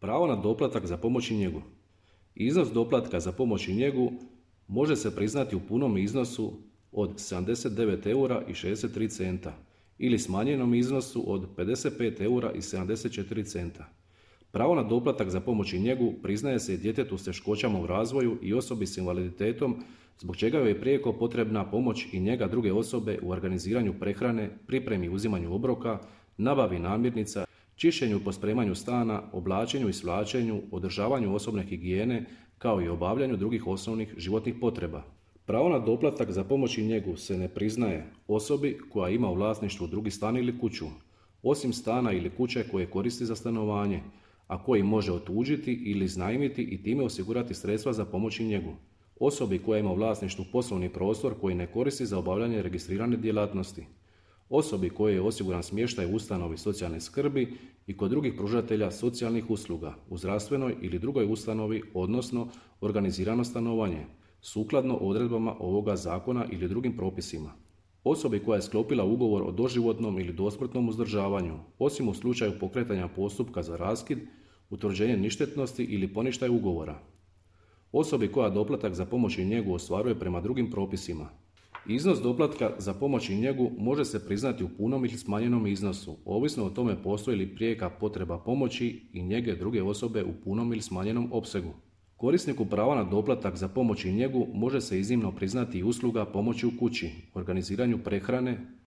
Pravo na doplatak za pomoć i njegu. Iznos doplatka za pomoć i njegu može se priznati u punom iznosu od 79 eura i 63 centa ili smanjenom iznosu od 55 eura i 74 centa. Pravo na doplatak za pomoć i njegu priznaje se djetetu s teškoćama u razvoju i osobi s invaliditetom zbog čega joj je prijeko potrebna pomoć i njega druge osobe u organiziranju prehrane, pripremi i uzimanju obroka, nabavi namirnica, čišćenju i pospremanju stana, oblačenju i svlačenju, održavanju osobne higijene, kao i obavljanju drugih osnovnih životnih potreba. Pravo na doplatak za pomoć i njegu se ne priznaje osobi koja ima u vlasništvu drugi stan ili kuću, osim stana ili kuće koje koristi za stanovanje, a koji može otuđiti ili iznajmiti i time osigurati sredstva za pomoć i njegu. Osobi koja ima u vlasništvu poslovni prostor koji ne koristi za obavljanje registrirane djelatnosti. Osobi kojoj je osiguran smještaj u ustanovi socijalne skrbi i kod drugih pružatelja socijalnih usluga u zdravstvenoj ili drugoj ustanovi, odnosno organizirano stanovanje, sukladno odredbama ovoga zakona ili drugim propisima. Osobi koja je sklopila ugovor o doživotnom ili dosmrtnom uzdržavanju, osim u slučaju pokretanja postupka za raskid, utvrđenje ništetnosti ili poništaj ugovora. Osobi koja doplatak za pomoć i njegu ostvaruje prema drugim propisima. Iznos doplatka za pomoć i njegu može se priznati u punom ili smanjenom iznosu, ovisno o tome postoji li prijeka potreba pomoći i njege druge osobe u punom ili smanjenom opsegu. Korisniku prava na doplatak za pomoć i njegu može se iznimno priznati i usluga pomoći u kući, organiziranju prehrane,